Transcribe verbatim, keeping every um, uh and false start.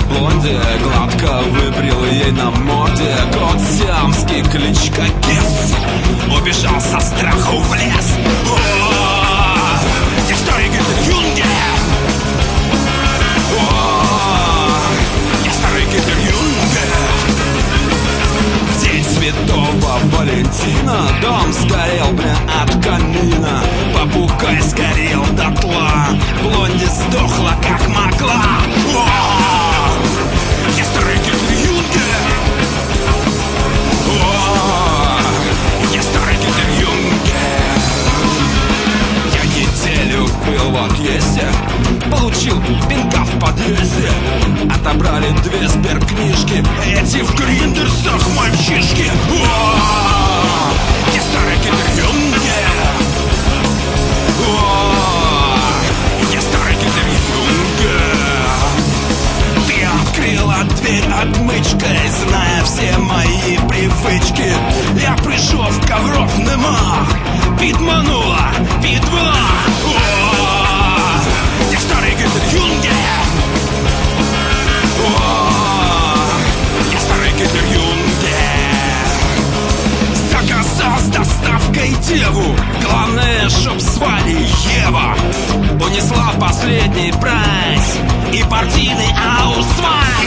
блонди, гладко выбрил ей на морде кот сиамский, кличка Кис. Убежал со страху в лес. О, я старый Гитлер Юнге. О, я старый Гитлер Юнге. В день Святого Валентина дом сгорел, бля, от камина. Попугай сгорел дотла, блонди сдохла как могла. О, я старый Гитлер Юнге. О, я старый Гитлер Юнге. Я неделю был в отъезде, получил пинка в подъезде. Отобрали две сберкнижки, эти в гриндерсах мальчишки. О, я старый Гитлер Юнге. О, я старый Гитлер Юнге. Ты открыла дверь отмычкой, зная все мои привычки. Я пришел в ковров нема, підманула, підвела. О, я старый Гитлер Юнге. О, я старый Гитлер Юнге. Заказал с доставкой деву, главное, чтоб звали Ева. Унесла последний прайс и партийный аусвайс.